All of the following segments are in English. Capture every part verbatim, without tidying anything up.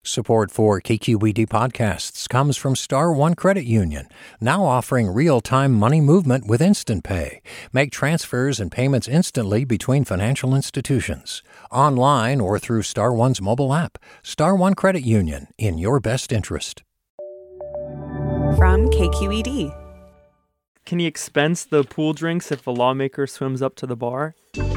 Support for K Q E D podcasts comes from Star One Credit Union, now offering real-time money movement with Instant Pay. Make transfers and payments instantly between financial institutions, online or through Star One's mobile app. Star One Credit Union, in your best interest. From K Q E D. Can you expense the pool drinks if a lawmaker swims up to the bar?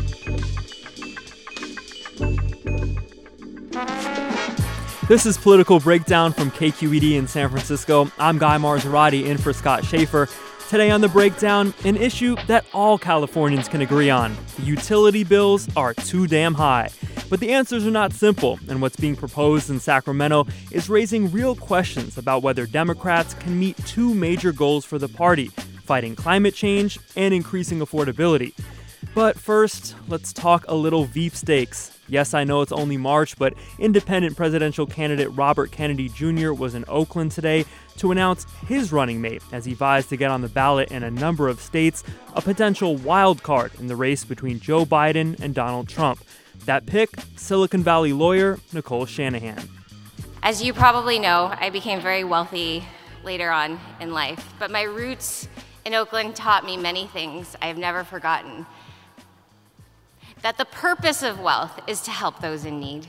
This is Political Breakdown from K Q E D in San Francisco. I'm Guy Marzorati in for Scott Schaefer. Today on The Breakdown, an issue that all Californians can agree on. The utility bills are too damn high. But the answers are not simple, and what's being proposed in Sacramento is raising real questions about whether Democrats can meet two major goals for the party: fighting climate change and increasing affordability. But first, let's talk a little Veep stakes. Yes, I know it's only March, but independent presidential candidate Robert Kennedy Junior was in Oakland today to announce his running mate as he vies to get on the ballot in a number of states, a potential wild card in the race between Joe Biden and Donald Trump. That pick, Silicon Valley lawyer Nicole Shanahan. As you probably know, I became very wealthy later on in life, but my roots in Oakland taught me many things I have never forgotten. That the purpose of wealth is to help those in need.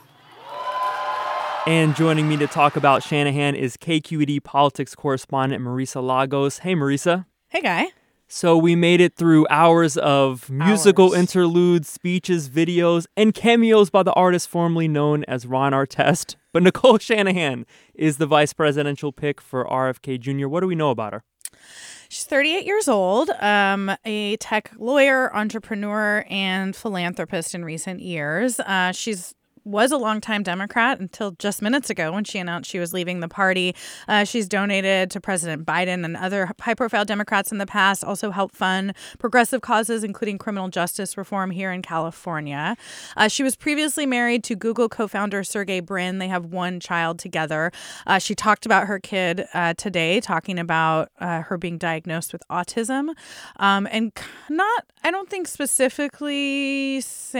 And joining me to talk about Shanahan is K Q E D politics correspondent Marisa Lagos. Hey, Marisa. Hey, Guy. So we made it through hours of musical Hours. interludes, speeches, videos, and cameos by the artist formerly known as Ron Artest. But Nicole Shanahan is the vice presidential pick for R F K Junior What do we know about her? She's thirty-eight years old, um, a tech lawyer, entrepreneur, and philanthropist in recent years. Uh, she's was a longtime Democrat until just minutes ago when she announced she was leaving the party. Uh, she's donated to President Biden and other high-profile Democrats in the past, also helped fund progressive causes, including criminal justice reform here in California. Uh, she was previously married to Google co-founder Sergey Brin. They have one child together. Uh, she talked about her kid uh, today, talking about uh, her being diagnosed with autism, um, and not, I don't think specifically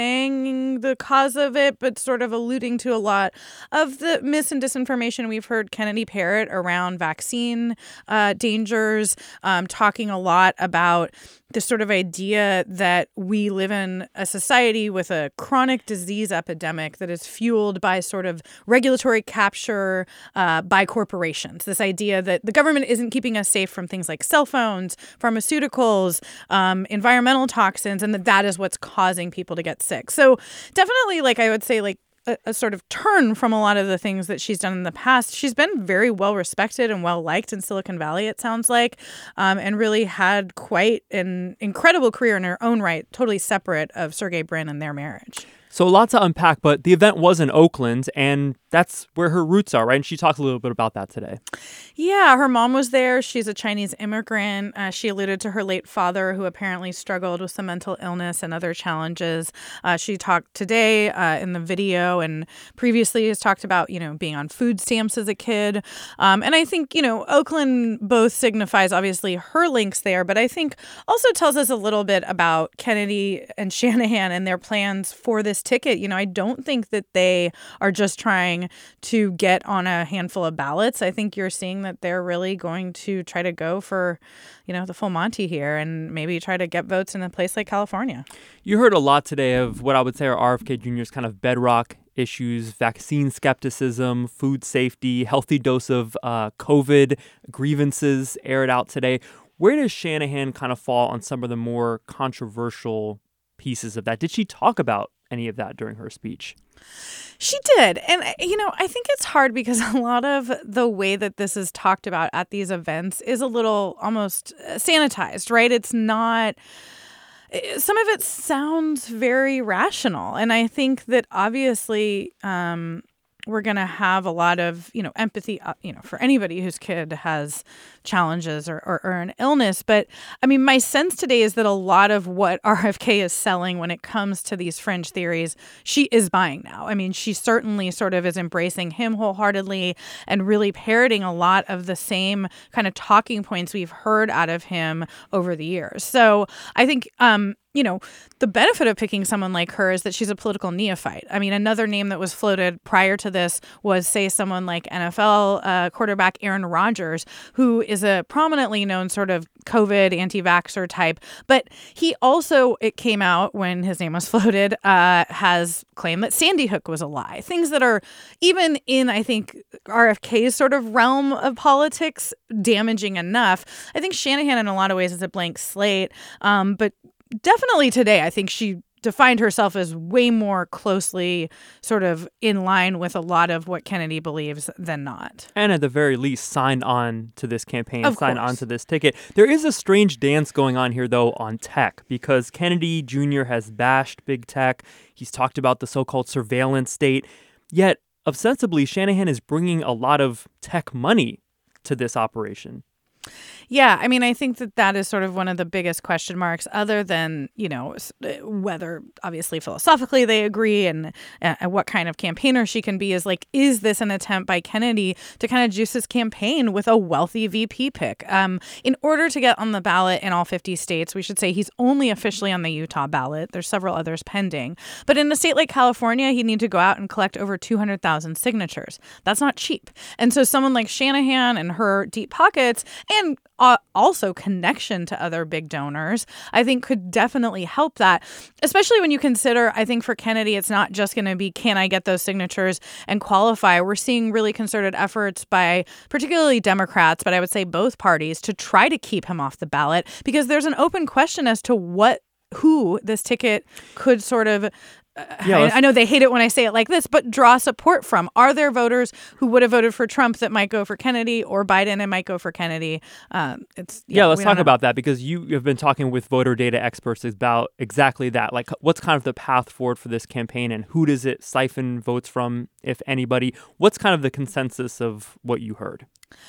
saying the cause of it, but sort of alluding to a lot of the mis and disinformation we've heard Kennedy parrot around vaccine uh, dangers, um, talking a lot about this sort of idea that we live in a society with a chronic disease epidemic that is fueled by sort of regulatory capture uh, by corporations. This idea that the government isn't keeping us safe from things like cell phones, pharmaceuticals, um, environmental toxins, and that that is what's causing people to get sick. So definitely, like I would say, like A, a sort of turn from a lot of the things that she's done in the past. She's been very well respected and well liked in Silicon Valley, it sounds like, um, and really had quite an incredible career in her own right, totally separate of Sergey Brin and their marriage. So a lot to unpack, but the event was in Oakland, and that's where her roots are, right? And she talked a little bit about that today. Yeah, her mom was there. She's a Chinese immigrant. Uh, she alluded to her late father, who apparently struggled with some mental illness and other challenges. Uh, she talked today uh, in the video and previously has talked about, you know, being on food stamps as a kid. Um, and I think, you know, Oakland both signifies, obviously, her links there, but I think also tells us a little bit about Kennedy and Shanahan and their plans for this ticket. You know, I don't think that they are just trying to get on a handful of ballots. I think you're seeing that they're really going to try to go for, you know, the full Monty here and maybe try to get votes in a place like California. You heard a lot today of what I would say are R F K Junior's kind of bedrock issues: vaccine skepticism, food safety, healthy dose of uh, COVID grievances aired out today. Where does Shanahan kind of fall on some of the more controversial pieces of that? Did she talk about any of that during her speech? She did. And, you know, I think it's hard because a lot of the way that this is talked about at these events is a little almost sanitized, right? It's not. Some of it sounds very rational. And I think that obviously um, we're going to have a lot of, you know, empathy, uh, you know, for anybody whose kid has challenges or, or, or an illness. But I mean, my sense today is that a lot of what R F K is selling when it comes to these fringe theories, she is buying now. I mean, she certainly sort of is embracing him wholeheartedly and really parroting a lot of the same kind of talking points we've heard out of him over the years. So I think, um, you know, the benefit of picking someone like her is that she's a political neophyte. I mean, another name that was floated prior to this was, say, someone like N F L uh, quarterback Aaron Rodgers, who is a prominently known sort of COVID anti-vaxxer type. But he also, it came out when his name was floated, uh, has claimed that Sandy Hook was a lie. Things that are, even in, I think, R F K's sort of realm of politics, damaging enough. I think Shanahan, in a lot of ways, is a blank slate. Um, but definitely today, I think she defined herself as way more closely sort of in line with a lot of what Kennedy believes than not. And at the very least, signed on to this campaign, of signed course. on to this ticket. There is a strange dance going on here, though, on tech, because Kennedy Junior has bashed big tech. He's talked about the so-called surveillance state. Yet, ostensibly, Shanahan is bringing a lot of tech money to this operation. Yeah, I mean, I think that that is sort of one of the biggest question marks, other than, you know, whether obviously philosophically they agree and, and what kind of campaigner she can be, is like, is this an attempt by Kennedy to kind of juice his campaign with a wealthy V P pick? Um, in order to get on the ballot in all fifty states, we should say he's only officially on the Utah ballot. There's several others pending. But in a state like California, he'd need to go out and collect over two hundred thousand signatures. That's not cheap. And so someone like Shanahan and her deep pockets and uh, also connection to other big donors, I think could definitely help that, especially when you consider, I think for Kennedy, it's not just going to be, can I get those signatures and qualify? We're seeing really concerted efforts by particularly Democrats, but I would say both parties, to try to keep him off the ballot, because there's an open question as to what, who this ticket could sort of Uh, yeah, I, I know they hate it when I say it like this, but draw support from. Are there voters who would have voted for Trump that might go for Kennedy, or Biden and might go for Kennedy? Um, it's yeah, yeah let's talk about that, because you have been talking with voter data experts about exactly that. Like, what's kind of the path forward for this campaign, and who does it siphon votes from, if anybody? What's kind of the consensus of what you heard?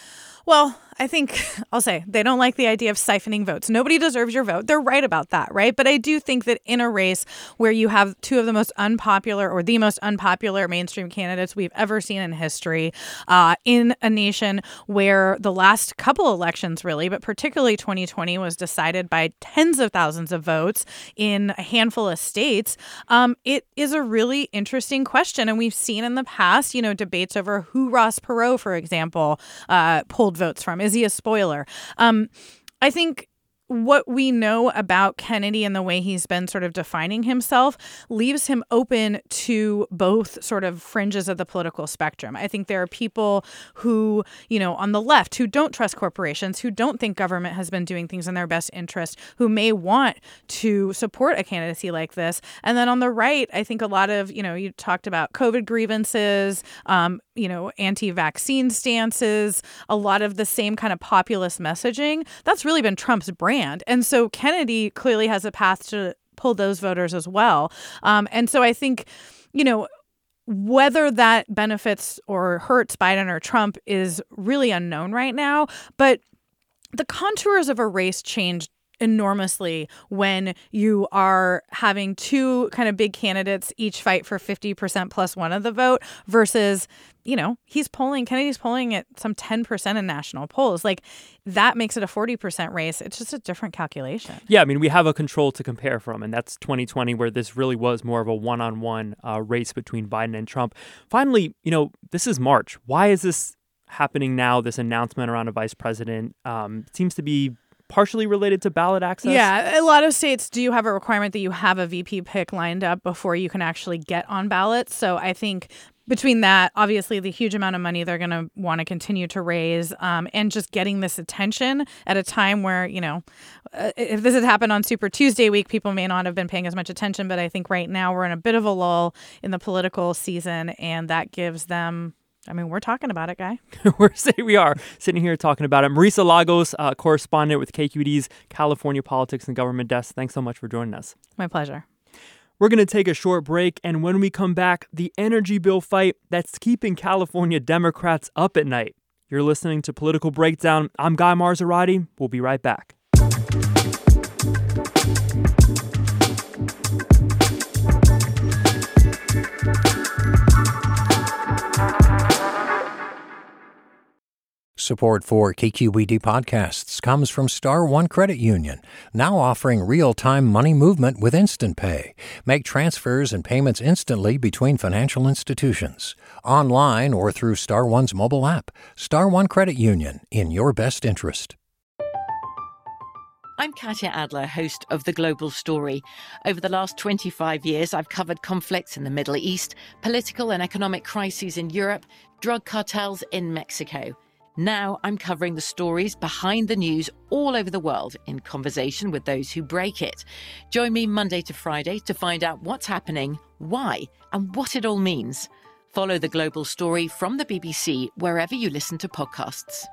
Well, I think I'll say they don't like the idea of siphoning votes. Nobody deserves your vote. They're right about that, right? But I do think that in a race where you have two of the most unpopular or the most unpopular mainstream candidates we've ever seen in history, uh, in a nation where the last couple elections really, but particularly twenty twenty, was decided by tens of thousands of votes in a handful of states, um, it is a really interesting question. And we've seen in the past, you know, debates over who Ross Perot, for example, uh, pulled votes from. Is he a spoiler? Um, I think what we know about Kennedy and the way he's been sort of defining himself leaves him open to both sort of fringes of the political spectrum. I think there are people who, you know, on the left who don't trust corporations, who don't think government has been doing things in their best interest, who may want to support a candidacy like this. And then on the right, I think a lot of, you know, you talked about COVID grievances, um, you know, anti-vaccine stances, a lot of the same kind of populist messaging. That's really been Trump's brand. And so Kennedy clearly has a path to pull those voters as well. Um, and so I think, you know, whether that benefits or hurts Biden or Trump is really unknown right now. But the contours of a race change enormously when you are having two kind of big candidates each fight for fifty percent plus one of the vote versus, you know, he's polling, Kennedy's polling at some ten percent in national polls. Like, that makes it a forty percent race. It's just a different calculation. Yeah, I mean, we have a control to compare from, and that's twenty twenty, where this really was more of a one-on-one uh, race between Biden and Trump. Finally, you know, this is March. Why is this happening now, this announcement around a vice president? Um, seems to be partially related to ballot access? Yeah, a lot of states do have a requirement that you have a V P pick lined up before you can actually get on ballots. So I think between that, obviously the huge amount of money they're going to want to continue to raise, um, and just getting this attention at a time where, you know, uh, if this had happened on Super Tuesday week, people may not have been paying as much attention. But I think right now we're in a bit of a lull in the political season, and that gives them, I mean, we're talking about it, Guy. we're saying we are sitting here talking about it. Marisa Lagos, uh, correspondent with K Q E D's California Politics and Government Desk. Thanks so much for joining us. My pleasure. We're going to take a short break, and when we come back, the energy bill fight that's keeping California Democrats up at night. You're listening to Political Breakdown. I'm Guy Marzorati. We'll be right back. Support for K Q E D podcasts comes from Star One Credit Union, now offering real-time money movement with Instant Pay. Make transfers and payments instantly between financial institutions, online or through Star One's mobile app. Star One Credit Union, in your best interest. I'm Katya Adler, host of The Global Story. Over the last twenty-five years, I've covered conflicts in the Middle East, political and economic crises in Europe, drug cartels in Mexico. Now I'm covering the stories behind the news all over the world in conversation with those who break it. Join me Monday to Friday to find out what's happening, why, and what it all means. Follow The Global Story from the B B C wherever you listen to podcasts.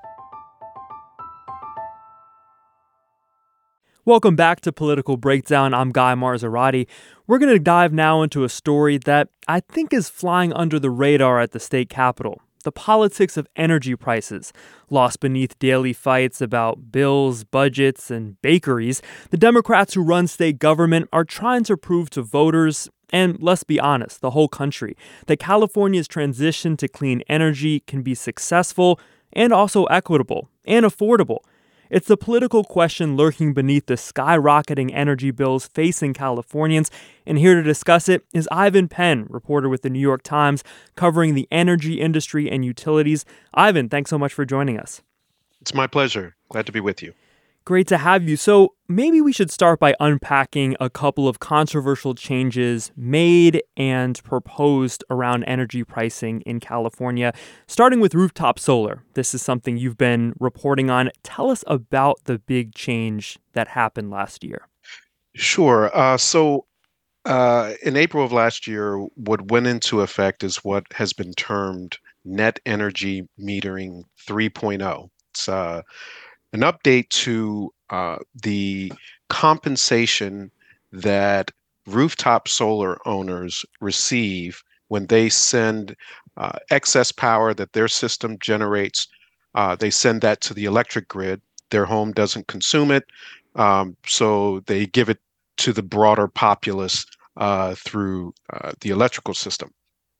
Welcome back to Political Breakdown. I'm Guy Marzorati. We're going to dive now into a story that I think is flying under the radar at the state capitol. The politics of energy prices. Lost beneath daily fights about bills, budgets, and bakeries, the Democrats who run state government are trying to prove to voters, and let's be honest, the whole country, that California's transition to clean energy can be successful and also equitable and affordable. It's the political question lurking beneath the skyrocketing energy bills facing Californians, and here to discuss it is Ivan Penn, reporter with the New York Times, covering the energy industry and utilities. Ivan, thanks so much for joining us. It's my pleasure. Glad to be with you. Great to have you. So maybe we should start by unpacking a couple of controversial changes made and proposed around energy pricing in California, starting with rooftop solar. This is something you've been reporting on. Tell us about the big change that happened last year. Sure. Uh, so uh, in April of last year, what went into effect is what has been termed Net Energy Metering three point oh. It's uh, an update to uh, the compensation that rooftop solar owners receive when they send uh, excess power that their system generates. Uh, they send that to the electric grid. Their home doesn't consume it, um, so they give it to the broader populace uh, through uh, the electrical system.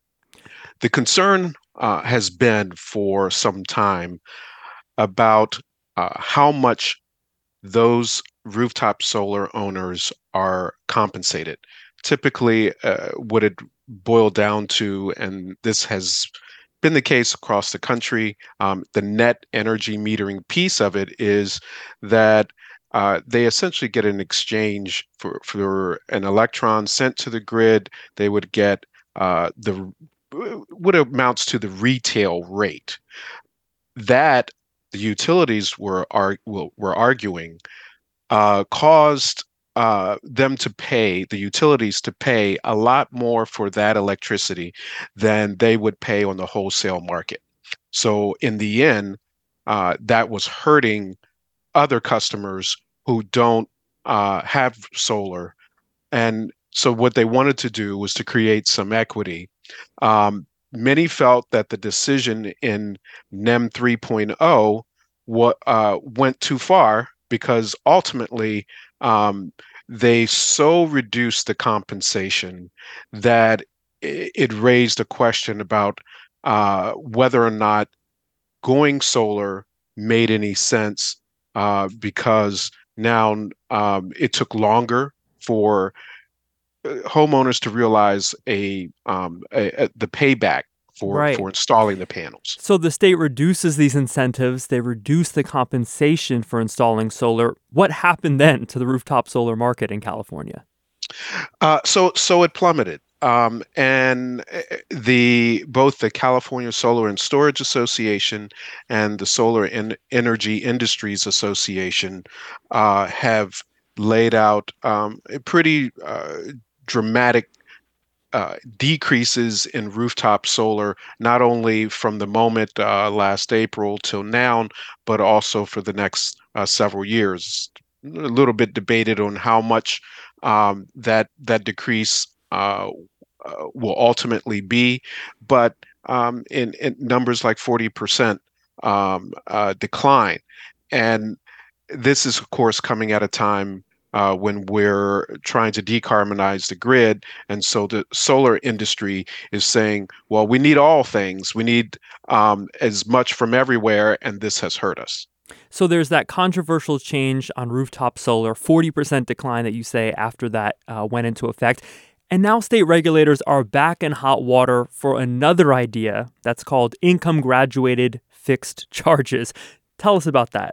The concern uh, has been for some time about Uh, how much those rooftop solar owners are compensated. Typically, uh, what it boiled down to, and this has been the case across the country, um, the net energy metering piece of it is that uh, they essentially get an exchange for, for an electron sent to the grid. They would get uh, the what amounts to the retail rate. That the utilities were are, were arguing uh, caused uh, them to pay, the utilities to pay a lot more for that electricity than they would pay on the wholesale market. So in the end, uh, that was hurting other customers who don't uh, have solar. And so what they wanted to do was to create some equity. Um, Many felt that the decision in N E M three point oh what, uh, went too far because ultimately um, they so reduced the compensation that it, it raised a question about uh, whether or not going solar made any sense uh, because now um, it took longer for homeowners to realize a, um, a, a the payback for Right. for installing the panels. So the state reduces these incentives. They reduce the compensation for installing solar. What happened then to the rooftop solar market in California? Uh, so so it plummeted. Um, and the both the California Solar and Storage Association and the Solar and Energy Industries Association uh, have laid out um, a pretty uh, dramatic uh, decreases in rooftop solar, not only from the moment uh, last April till now, but also for the next uh, several years. A little bit debated on how much um, that that decrease uh, uh, will ultimately be, but um, in, in numbers like forty percent um, uh, decline. And this is, of course, coming at a time uh, when we're trying to decarbonize the grid. And so the solar industry is saying, well, we need all things. We need um, as much from everywhere, and this has hurt us. So there's that controversial change on rooftop solar, forty percent decline that you say after that uh, went into effect. And now state regulators are back in hot water for another idea that's called income graduated fixed charges. Tell us about that.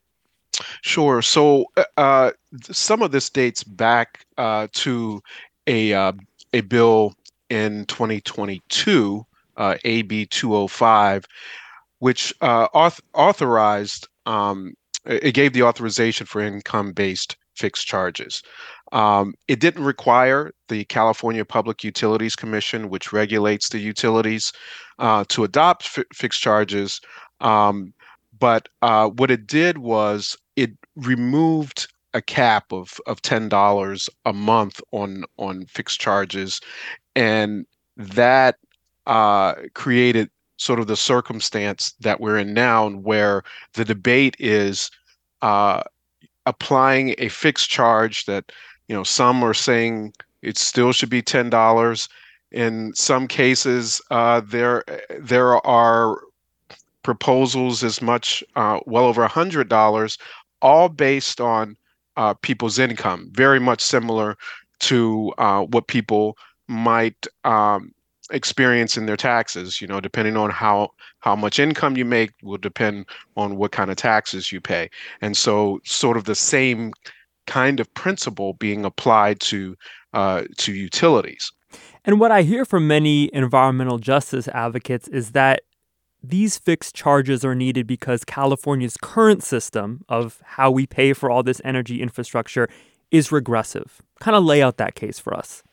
Sure. So uh, some of this dates back uh, to a uh, a bill in twenty twenty-two, uh, A B two oh five, which uh, auth- authorized, um, it gave the authorization for income-based fixed charges. Um, it didn't require the California Public Utilities Commission, which regulates the utilities, uh, to adopt fi- fixed charges. Um, but uh, what it did was it removed a cap of of ten dollars a month on on fixed charges, and that uh, created sort of the circumstance that we're in now, where the debate is uh, applying a fixed charge that, you know, some are saying it still should be ten dollars. In some cases, uh, there there are proposals as much uh, well over one hundred dollars, all based on uh, people's income, very much similar to uh, what people might um, experience in their taxes. You know, depending on how how much income you make will depend on what kind of taxes you pay. And so sort of the same kind of principle being applied to uh, to utilities. And what I hear from many environmental justice advocates is that these fixed charges are needed because California's current system of how we pay for all this energy infrastructure is regressive. Kind of lay out that case for us.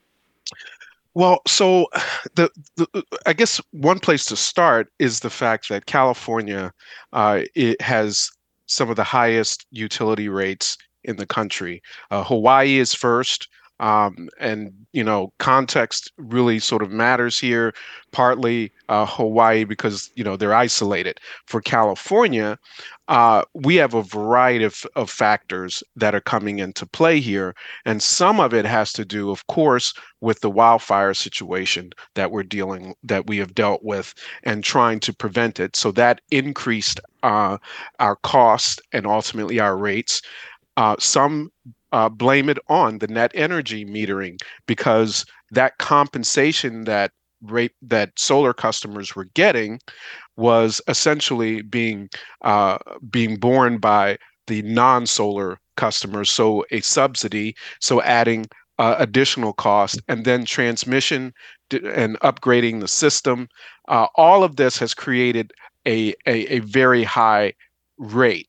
Well, so the, the I guess one place to start is the fact that California uh, it has some of the highest utility rates in the country. Uh, Hawaii is first. Um, and, you know, context really sort of matters here, partly uh, Hawaii because, you know, they're isolated. For California, uh, we have a variety of, of factors that are coming into play here. And some of it has to do, of course, with the wildfire situation that we're dealing, that we have dealt with and trying to prevent it. So that increased uh, our costs and ultimately our rates. Uh, some Uh, blame it on the net energy metering because that compensation that rate that solar customers were getting was essentially being uh, being borne by the non-solar customers. So a subsidy, so adding uh, additional cost, and then transmission and upgrading the system. Uh, all of this has created a a, a very high rate.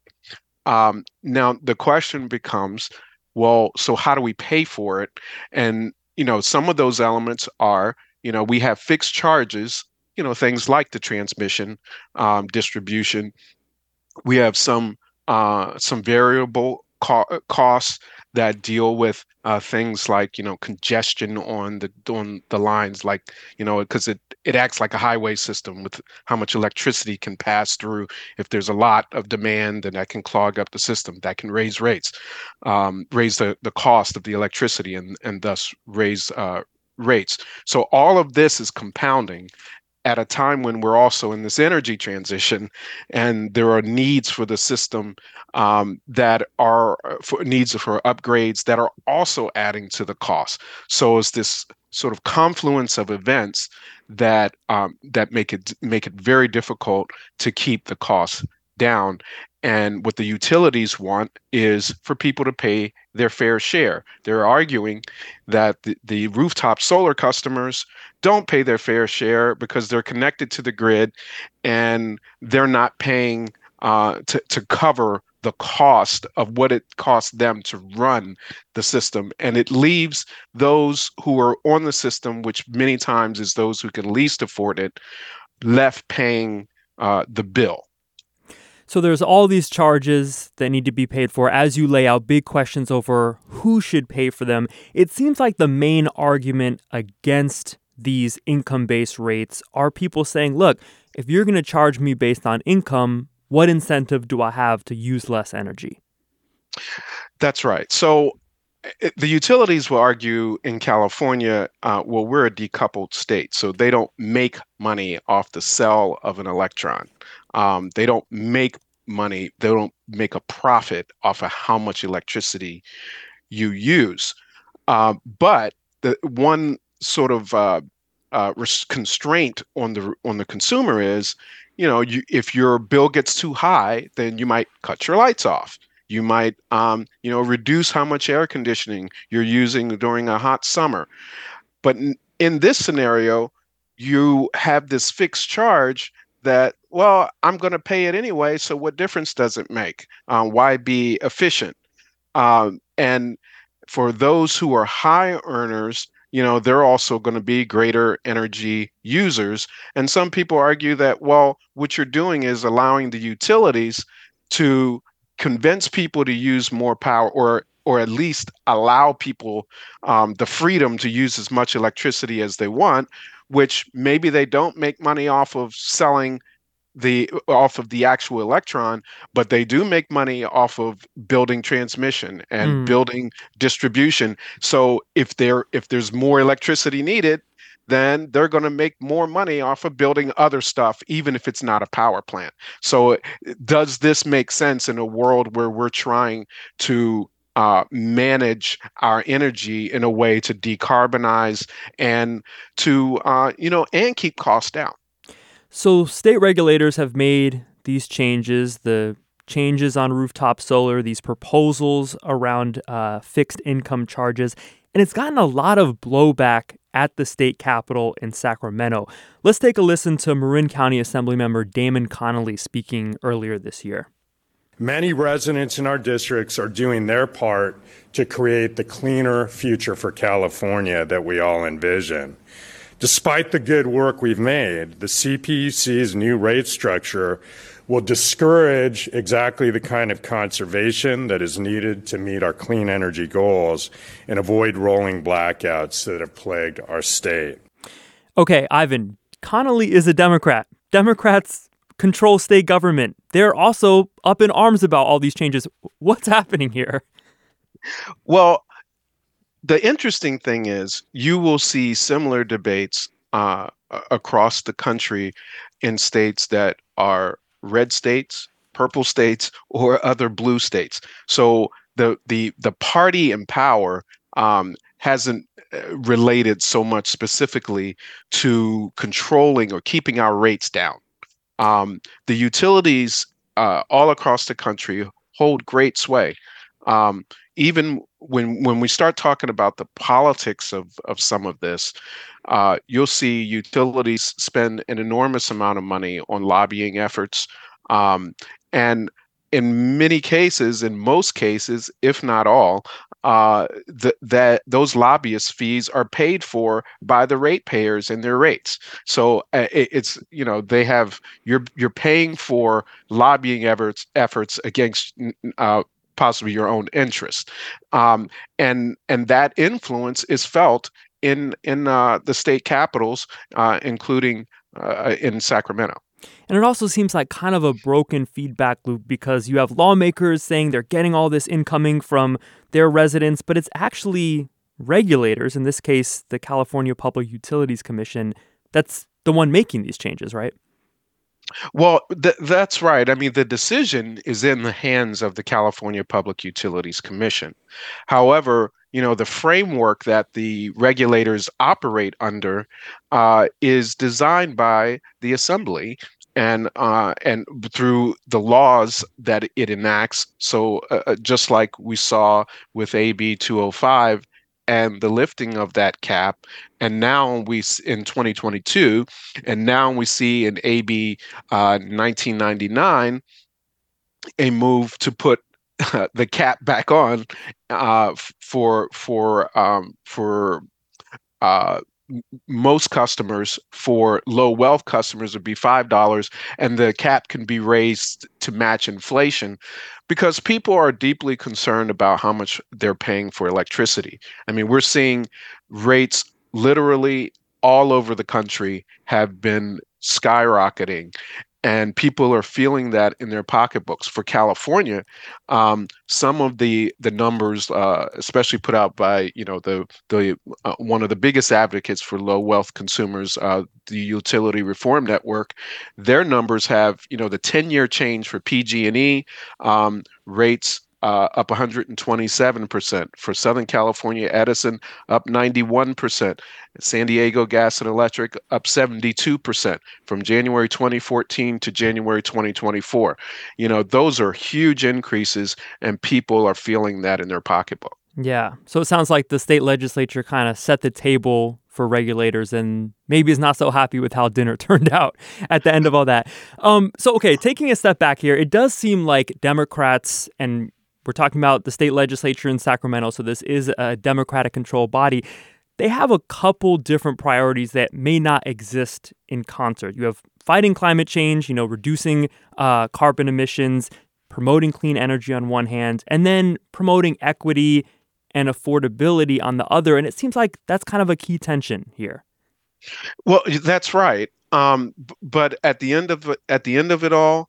Um, now the question becomes, well, so how do we pay for it? And, you know, some of those elements are, you know, we have fixed charges, you know, things like the transmission, um, distribution. We have some uh, some variable co- costs that deal with uh, things like, you know, congestion on the on the lines, like, you know, because it it acts like a highway system with how much electricity can pass through. If there's a lot of demand, then that can clog up the system. That can raise rates, um, raise the, the cost of the electricity, and and thus raise uh, rates. So all of this is compounding at a time when we're also in this energy transition, and there are needs for the system um, that are for needs for upgrades that are also adding to the cost. So it's this sort of confluence of events that um, that make it make it very difficult to keep the costs down. And what the utilities want is for people to pay their fair share. They're arguing that the, the rooftop solar customers don't pay their fair share because they're connected to the grid and they're not paying uh, to, to cover the cost of what it costs them to run the system. And it leaves those who are on the system, which many times is those who can least afford it, left paying uh, the bill. So there's all these charges that need to be paid for. As you lay out big questions over who should pay for them, it seems like the main argument against these income-based rates are people saying, look, if you're going to charge me based on income, what incentive do I have to use less energy? That's right. So it- the utilities will argue in California, uh, well, we're a decoupled state, so they don't make money off the sale of an electron. Um, they don't make money, they don't make a profit off of how much electricity you use. Uh, but the one sort of uh, uh, res- constraint on the on the consumer is, you know, you, if your bill gets too high, then you might cut your lights off. You might, um, you know, reduce how much air conditioning you're using during a hot summer. But in, in this scenario, you have this fixed charge that, well, I'm going to pay it anyway. So what difference does it make? Um, why be efficient? Um, and for those who are high earners, you know, they're also going to be greater energy users. And some people argue that, well, what you're doing is allowing the utilities to convince people to use more power, or or at least allow people um, the freedom to use as much electricity as they want, which maybe they don't make money off of selling the off of the actual electron, but they do make money off of building transmission and Mm. building distribution. So if there if there's more electricity needed, then they're going to make more money off of building other stuff, even if it's not a power plant. So does this make sense in a world where we're trying to uh, manage our energy in a way to decarbonize and to uh, you know and keep costs down? So state regulators have made these changes, the changes on rooftop solar, these proposals around uh, fixed income charges, and it's gotten a lot of blowback at the state capitol in Sacramento. Let's take a listen to Marin County Assemblymember Damon Connolly speaking earlier this year. Many residents in our districts are doing their part to create the cleaner future for California that we all envision. Despite the good work we've made, the C P U C's new rate structure will discourage exactly the kind of conservation that is needed to meet our clean energy goals and avoid rolling blackouts that have plagued our state. Okay, Ivan, Connolly is a Democrat. Democrats control state government. They're also up in arms about all these changes. What's happening here? Well, the interesting thing is you will see similar debates uh, across the country in states that are red states, purple states, or other blue states. So the the the party in power um, hasn't related so much specifically to controlling or keeping our rates down. Um, the utilities uh, all across the country hold great sway. Um, even when when we start talking about the politics of of some of this, uh, you'll see utilities spend an enormous amount of money on lobbying efforts, um, and in many cases, in most cases, if not all, uh, th- that those lobbyist fees are paid for by the ratepayers in their rates. So uh, it, it's you know they have you're you're paying for lobbying efforts efforts against uh, possibly your own interest, um, and and that influence is felt in in uh, the state capitals, uh, including uh, in Sacramento. And it also seems like kind of a broken feedback loop because you have lawmakers saying they're getting all this incoming from their residents, but it's actually regulators, in this case, the California Public Utilities Commission, that's the one making these changes, right? Well, th- that's right. I mean, the decision is in the hands of the California Public Utilities Commission. However, you know, the framework that the regulators operate under uh, is designed by the Assembly and uh, and through the laws that it enacts. So uh, just like we saw with A B two oh five and the lifting of that cap, and now we in twenty twenty-two, and now we see in A B uh, nineteen ninety-nine a move to put uh, the cap back on uh, for for um, for uh, most customers. For low wealth customers would be five dollars, and the cap can be raised to match inflation because people are deeply concerned about how much they're paying for electricity. I mean, we're seeing rates literally all over the country have been skyrocketing. And people are feeling that in their pocketbooks. For California, um, some of the the numbers, uh, especially put out by you know the the uh, one of the biggest advocates for low wealth consumers, uh, the Utility Reform Network, their numbers have you know the ten-year change for P G and E um, rates. Uh, up one hundred twenty-seven percent. For Southern California Edison, up ninety-one percent. San Diego Gas and Electric, up seventy-two percent from January twenty fourteen to January twenty twenty-four. You know, those are huge increases, and people are feeling that in their pocketbook. Yeah. So it sounds like the state legislature kind of set the table for regulators and maybe is not so happy with how dinner turned out at the end of all that. Um, so, okay, taking a step back here, it does seem like Democrats, and we're talking about the state legislature in Sacramento, so this is a Democratic-controlled body. They have a couple different priorities that may not exist in concert. You have fighting climate change, you know, reducing uh, carbon emissions, promoting clean energy on one hand, and then promoting equity and affordability on the other. And it seems like that's kind of a key tension here. Well, that's right. Um, but at the end of at the end of it all,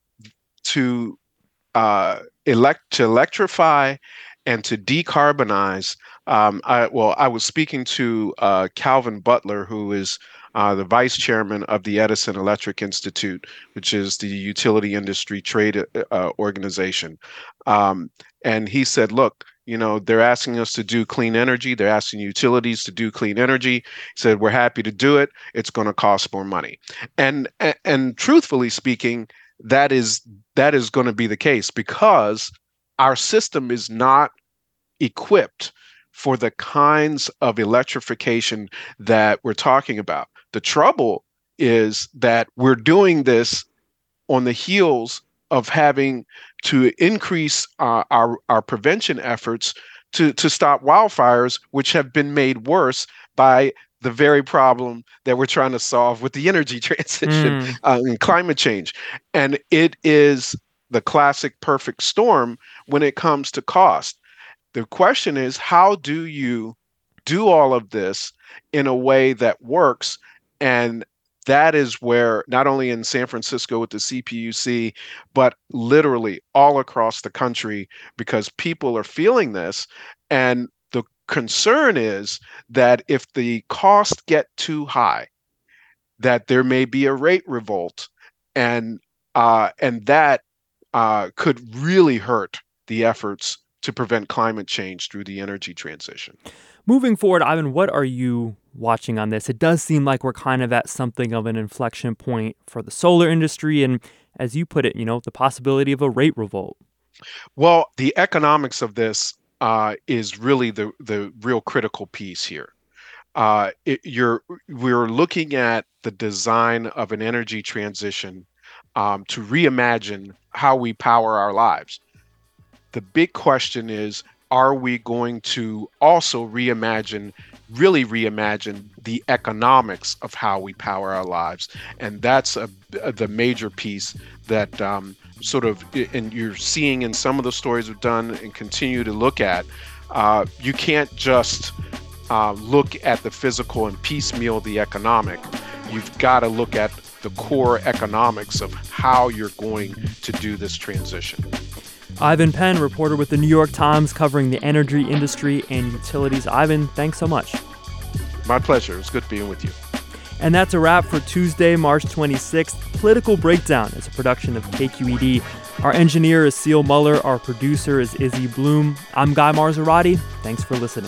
to uh, elect to electrify and to decarbonize. Um, I, well, I was speaking to uh, Calvin Butler, who is uh, the vice chairman of the Edison Electric Institute, which is the utility industry trade uh, organization. Um, and he said, look, you know, they're asking us to do clean energy. They're asking utilities to do clean energy. He said, we're happy to do it. It's going to cost more money. And, and, and truthfully speaking, that is that is going to be the case because our system is not equipped for the kinds of electrification that we're talking about. The trouble is that we're doing this on the heels of having to increase uh, our, our prevention efforts to, to stop wildfires, which have been made worse by the very problem that we're trying to solve with the energy transition mm. uh, and climate change. And it is the classic perfect storm when it comes to cost. The question is, how do you do all of this in a way that works? And that is where, not only in San Francisco with the C P U C, but literally all across the country, because people are feeling this. And the concern is that if the costs get too high, that there may be a rate revolt, and uh, and that uh, could really hurt the efforts to prevent climate change through the energy transition. Moving forward, Ivan, what are you watching on this? It does seem like we're kind of at something of an inflection point for the solar industry, and as you put it, you know, the possibility of a rate revolt. Well, the economics of this uh, is really the the real critical piece here. Uh, it, you're we're looking at the design of an energy transition um, to reimagine how we power our lives. The big question is, are we going to also reimagine, really reimagine the economics of how we power our lives? And that's a, a, the major piece that um, sort of, and you're seeing in some of the stories we've done and continue to look at. Uh, you can't just uh, look at the physical and piecemeal the economic. You've got to look at the core economics of how you're going to do this transition. Ivan Penn, reporter with the New York Times covering the energy industry and utilities. Ivan, thanks so much. My pleasure. It was good being with you. And that's a wrap for Tuesday, March twenty-sixth. Political Breakdown is a production of K Q E D. Our engineer is Seal Muller. Our producer is Izzy Bloom. I'm Guy Marzorati. Thanks for listening.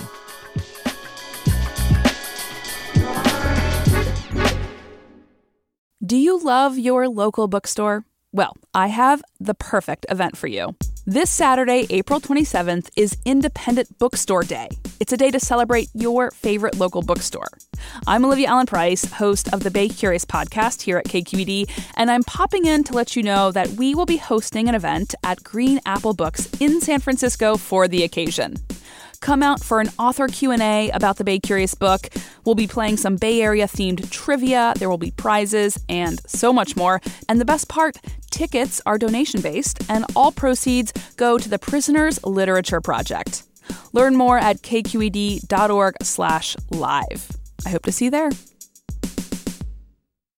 Do you love your local bookstore? Well, I have the perfect event for you. This Saturday, April twenty-seventh, is Independent Bookstore Day. It's a day to celebrate your favorite local bookstore. I'm Olivia Allen Price, host of the Bay Curious podcast here at K Q E D, and I'm popping in to let you know that we will be hosting an event at Green Apple Books in San Francisco for the occasion. Come out for an author Q and A about the Bay Curious book. We'll be playing some Bay Area-themed trivia, there will be prizes, and so much more. And the best part, tickets are donation-based, and all proceeds go to the Prisoners Literature Project. Learn more at kqed.org slash live. I hope to see you there.